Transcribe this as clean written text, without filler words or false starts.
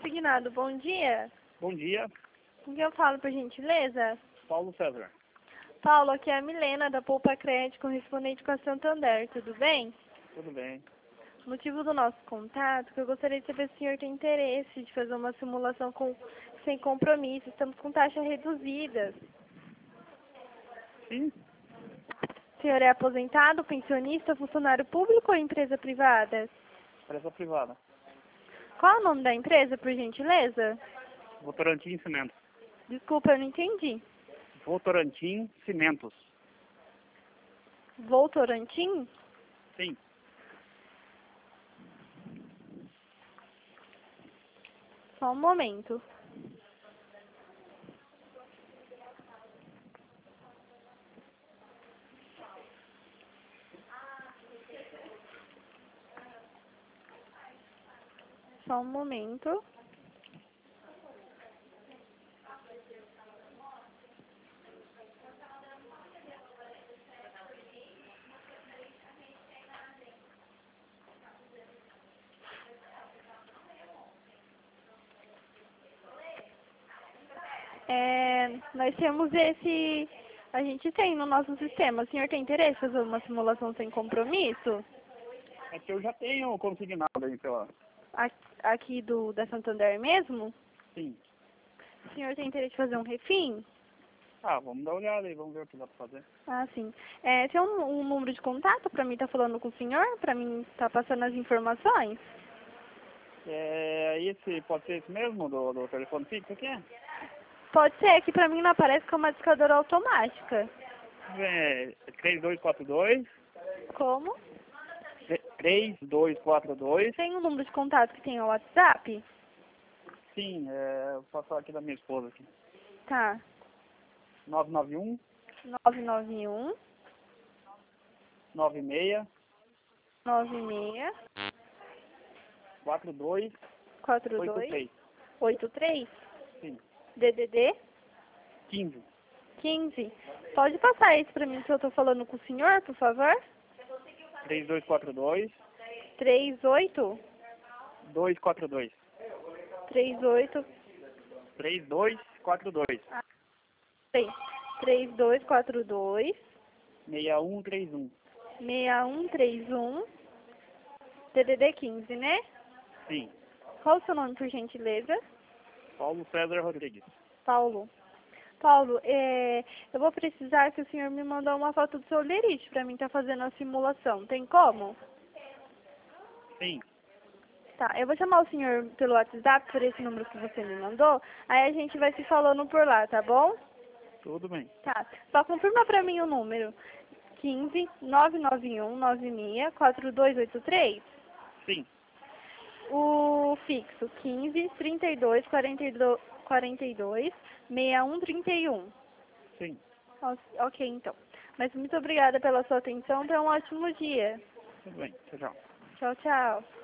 consignado, bom dia. Bom dia, Com quem eu falo, por gentileza? Paulo César. Paulo, aqui é a Milena, da Poupa Crédito, correspondente com a Santander, tudo bem? Tudo bem? O motivo do nosso contato é que eu gostaria de saber se o senhor tem interesse de fazer uma simulação sem compromisso. Estamos com taxas reduzidas. Sim, O senhor é aposentado, pensionista, funcionário público ou empresa privada? empresa privada. Qual é o nome da empresa, por gentileza? Votorantim Cimentos. Desculpa, eu não entendi. Votorantim Cimentos. Votorantim? Sim. Só um momento. Só um momento. Nós temos a gente tem no nosso sistema. O senhor tem interesse em fazer uma simulação sem compromisso? É que eu já tenho consignado aí pela... Aqui da Santander mesmo? Sim. O senhor tem interesse em fazer um refim? Vamos dar uma olhada aí, vamos ver o que dá pra fazer. Ah, sim. Tem um número de contato para mim estar falando com o senhor? Para mim estar passando as informações? Pode ser esse mesmo, do telefone fixo aqui? Pode ser, que para mim não aparece como uma discadora automática. 3242. Como? 3242. Tem um número de contato que tem o WhatsApp? Sim, vou passar aqui da minha esposa aqui. Tá. 991 991 96 96 42 42 83. 83 Sim. DDD 15. 15. Pode passar isso para mim que eu tô falando com o senhor, por favor? 3242 38 242. 38 3242 3242 6131. 6131 DDD 15, né? Sim. Qual o seu nome, por gentileza? Paulo César Rodrigues. Paulo. Paulo, eu vou precisar que o senhor me mandar uma foto do seu lerite para mim estar fazendo a simulação. Tem como? Sim. Tá, eu vou chamar o senhor pelo WhatsApp, por esse número que você me mandou, aí a gente vai se falando por lá, tá bom? Tudo bem. Tá, só confirma pra mim o número. 15 991 96 4283. Sim. O fixo 15 32 42 42 61 31. Sim. Ok, então. Mas muito obrigada pela sua atenção. Tenha um ótimo dia. Tudo bem. Tchau, tchau. Tchau, tchau.